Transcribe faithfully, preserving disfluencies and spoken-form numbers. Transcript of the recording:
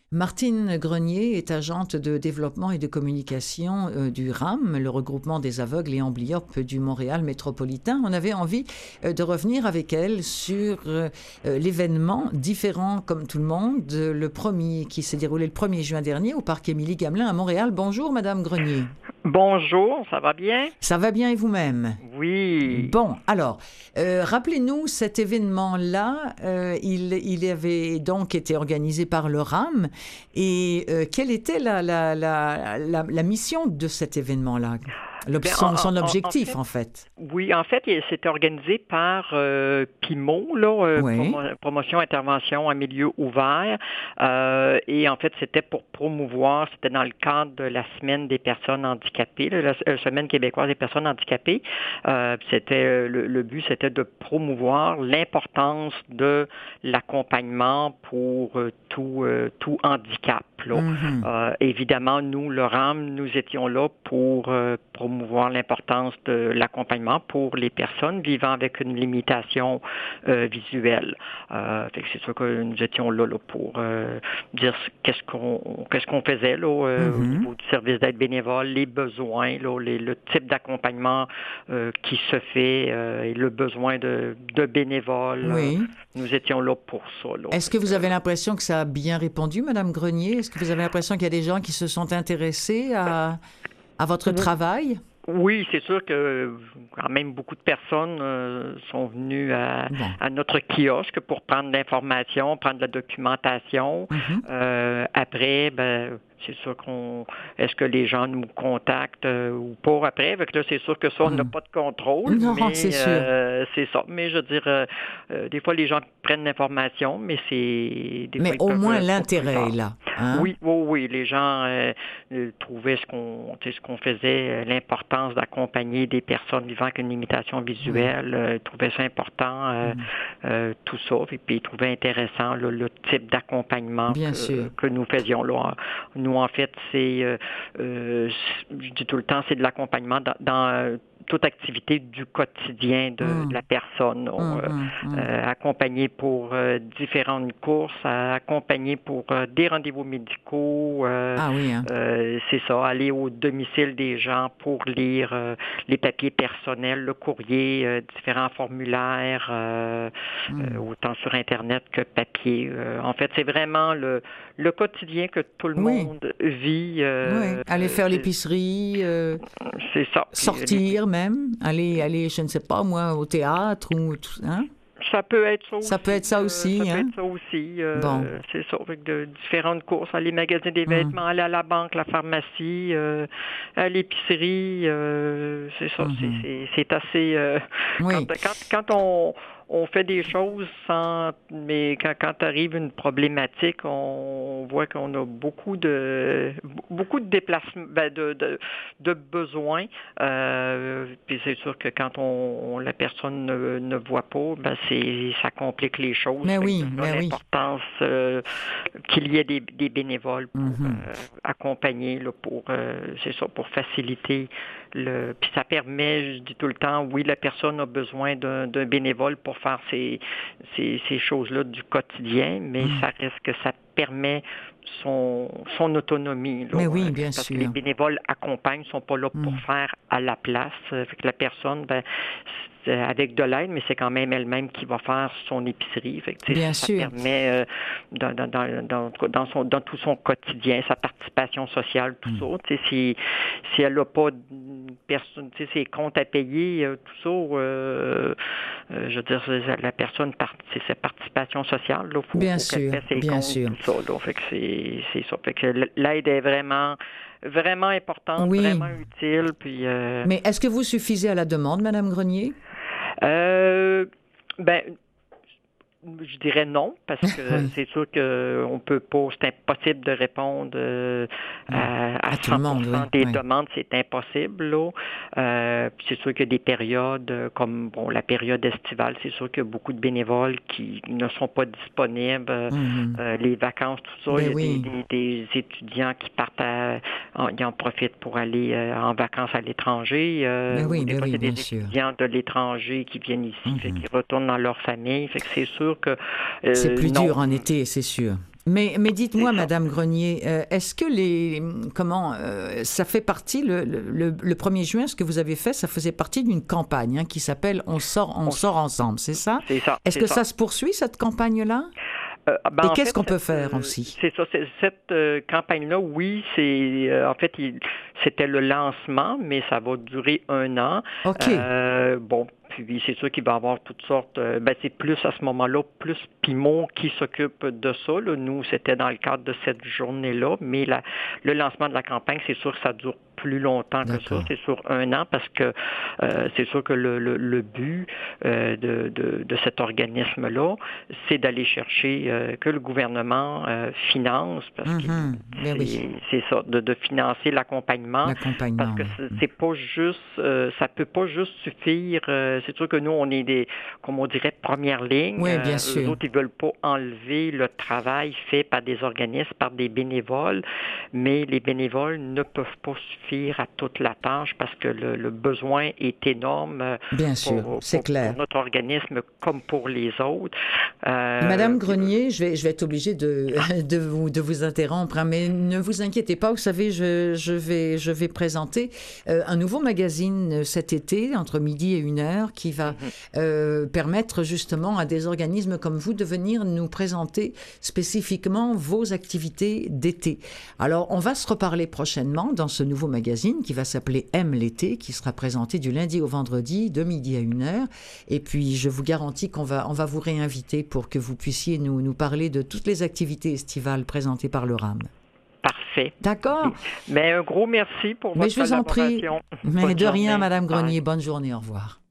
Martine Grenier est agente de développement et de communication euh, du R A M, le regroupement des aveugles et amblyopes du Montréal métropolitain. On avait envie euh, de revenir avec elle sur euh, euh, l'événement différent comme tout le monde, euh, le premier qui s'est déroulé le premier juin dernier au parc Émilie-Gamelin à Montréal. Bonjour, Madame Grenier. Bonjour, ça va bien? Ça va bien et vous-même? Oui. Bon, alors, euh, rappelez-nous cet événement-là, euh, il, il avait donc été organisé par le R A M et euh, quelle était la, la, la, la, la mission de cet événement-là? Ben, Son, en, son en, en objectif, fait, en fait. oui, en fait, il s'était organisé par euh, P I M O, là, euh, Oui. promo- promotion intervention en milieu ouvert, euh, et en fait, c'était pour promouvoir, c'était dans le cadre de la semaine des personnes handicapées, là, la, la semaine québécoise des personnes handicapées. Euh, c'était euh, le, le but, c'était de promouvoir l'importance de l'accompagnement pour euh, tout euh, tout handicap. Là. Mm-hmm. Euh, évidemment, nous, le R A M, nous étions là pour euh, promouvoir l'importance de l'accompagnement pour les personnes vivant avec une limitation euh, visuelle. Euh, fait que c'est sûr que nous étions là, là pour euh, dire qu'est-ce qu'on qu'est-ce qu'on faisait là, euh, Mm-hmm. au niveau du service d'aide bénévole, les besoins, là, les, le type d'accompagnement euh, qui se fait euh, et le besoin de, de bénévoles. Oui. Euh, nous étions là pour ça. Là. Est-ce que vous avez l'impression que ça a bien répondu, Madame Grenier? Est-ce que vous avez l'impression qu'il y a des gens qui se sont intéressés à, à votre travail? Oui, c'est sûr que quand même beaucoup de personnes euh, sont venues à, Bon. à notre kiosque pour prendre l'information, prendre de la documentation. Mm-hmm. Euh, après, ben, c'est sûr qu'on... Est-ce que les gens nous contactent euh, ou pas après? Fait que là, c'est sûr que ça, on n'a Mm. pas de contrôle. Non, mais c'est sûr. euh, c'est ça. Mais je veux dire, euh, euh, des fois, les gens prennent l'information, mais c'est... Des Mais fois, ils au peuvent, moins euh, pas plus l'intérêt tard. est là. Hein? Oui, oui, oui. Les gens euh, euh, trouvaient ce qu'on, tu sais, ce qu'on faisait, euh, l'importance d'accompagner des personnes vivant avec une limitation visuelle. Euh, ils trouvaient ça important, euh, Mm. euh, tout ça. Et puis ils trouvaient intéressant là, le type d'accompagnement Bien que, sûr. que nous faisions. Là. Nous, en fait, c'est, euh, euh, je dis tout le temps, c'est de l'accompagnement dans, dans euh, toute activité du quotidien de, Mm. de la personne. Mm, On, euh, mm, mm. euh, accompagné pour euh, différentes courses, accompagné pour euh, des rendez-vous médicaux. Euh, Ah oui, hein? euh, c'est ça, aller au domicile des gens pour lire euh, les papiers personnels, le courrier, euh, différents formulaires, euh, Mm. euh, autant sur Internet que papier. Euh, en fait, c'est vraiment le, le quotidien que tout le Oui. monde vit. Euh, Oui. Aller faire c'est, l'épicerie, euh, c'est ça. Puis, sortir même, aller, aller, je ne sais pas moi, au théâtre ou tout, hein? ça peut être ça aussi. Ça peut être ça euh, aussi, ça hein? peut être ça aussi. euh, Bon. C'est ça, avec de différentes courses, aller magasiner des Mm. vêtements, aller à la banque, la pharmacie, euh, à l'épicerie. euh, c'est ça, c'est, Mhm. c'est, c'est assez... euh, Oui. quand, quand, quand on, on fait des choses sans... Mais quand, quand arrive une problématique, on voit qu'on a beaucoup de beaucoup de déplacements, ben de, de, de besoins. Euh, puis c'est sûr que quand on, la personne ne, ne voit pas, ben c'est ça complique les choses. Mais Fait que oui, de là, mais oui. l'importance euh, qu'il y ait des, des bénévoles pour Mhm. euh, accompagner, là, pour euh, c'est ça, pour faciliter le. Puis ça permet, je dis tout le temps, oui, la personne a besoin d'un, d'un bénévole pour faire ces, ces, ces choses-là du quotidien, mais Mhm. ça reste que ça permet son, son autonomie. Là, Mais oui, euh, bien parce sûr. que les bénévoles accompagnent, ne sont pas là pour Mm. faire à la place. Euh, Fait que la personne, ben, c'est avec de l'aide, mais c'est quand même elle-même qui va faire son épicerie. Fait que, tu sais, Bien ça sûr. permet euh, dans, dans, dans, dans, dans son, dans tout son quotidien, sa participation sociale, tout Mm. ça. Tu sais, si, si elle n'a pas de personne, tu sais, ses comptes à payer, euh, tout ça, euh, euh, je veux dire, c'est- la personne, part- c'est sa participation sociale. Là, faut, Bien faut qu'elle sûr, paie ses bien comptes, sûr. tout ça. Là. Fait que c'est, c'est ça. Fait que l'aide est vraiment, vraiment importante, Oui. vraiment utile. Puis, euh, Mais est-ce que vous suffisez à la demande, Madame Grenier? euh, ben, je dirais non, parce que Oui. c'est sûr qu'on peut pas, c'est impossible de répondre euh, à, à À tout le monde, cent pour cent oui. des Oui. demandes, c'est impossible. Là. Euh, puis c'est sûr qu'il y a des périodes, euh, comme bon, la période estivale, c'est sûr qu'il y a beaucoup de bénévoles qui ne sont pas disponibles. Euh, Mhm. euh, les vacances, tout ça, Ben il y a oui. des, des, des étudiants qui partent, à, en, ils en profitent pour aller euh, en vacances à l'étranger. Euh, Ben oui, ou des ben fois, oui, il y a bien des sûr. étudiants de l'étranger qui viennent ici, fait Mhm. qu'ils retournent dans leur famille. Fait que c'est sûr que C'est euh, plus non. dur en été, c'est sûr. Mais, mais dites-moi, C'est ça. Madame Grenier, euh, est-ce que les... Comment... euh, ça fait partie, le, le, le premier juin, ce que vous avez fait, ça faisait partie d'une campagne hein, qui s'appelle « On sort, on On- sort ensemble », c'est ça? C'est ça. Est-ce c'est que ça. se poursuit, cette campagne-là? Euh, ben, Et en qu'est-ce fait, qu'on peut cette, faire euh, aussi? C'est ça. c'est- Cette euh, campagne-là, oui, c'est euh, en fait, il- c'était le lancement, mais ça va durer un an. OK. Euh, bon, puis c'est sûr qu'il va y avoir toutes sortes. euh, ben, c'est plus à ce moment-là, plus Pimon qui s'occupe de ça. Là. Nous, c'était dans le cadre de cette journée-là, mais la- le lancement de la campagne, c'est sûr que ça dure plus longtemps que ça. D'accord. C'est sur un an parce que euh, c'est sûr que le, le- le but euh, de, de- de cet organisme-là, c'est d'aller chercher euh, que le gouvernement euh, finance, parce que Mhm. Ben c'est oui, c'est ça, de, de financer l'accompagnement. Parce l'accompagnement. que oui. c'est c'est pas juste, euh, ça peut pas juste suffire. euh, c'est sûr que nous, on est des, comme on dirait, première ligne. Oui, bien Euh, sûr. Eux autres, ils veulent pas enlever le travail fait par des organismes, par des bénévoles, mais les bénévoles ne peuvent pas suffire à toute la tâche parce que le, le besoin est énorme euh, Bien pour, sûr, pour- c'est clair. pour notre organisme comme pour les autres. Euh, Madame Grenier, je vais, je vais être obligée de, de, vous, de vous interrompre, hein, mais ne vous inquiétez pas, vous savez, je, je, vais, je vais présenter euh, un nouveau magazine euh, cet été, entre midi et une heure, qui va euh, permettre justement à des organismes comme vous de venir nous présenter spécifiquement vos activités d'été. Alors, on va se reparler prochainement dans ce nouveau magazine qui va s'appeler Aime l'été, qui sera présenté du lundi au vendredi, de midi à une heure. Et puis, je vous garantis qu'on va, on va vous réinviter pour que vous puissiez nous, nous parler de toutes les activités estivales présentées par le RAM. Parfait. D'accord? Mais un gros merci pour Mais votre je vous en prie. collaboration. Mais Bonne de rien, journée. Madame Bye. Grenier. Bonne journée. Au revoir.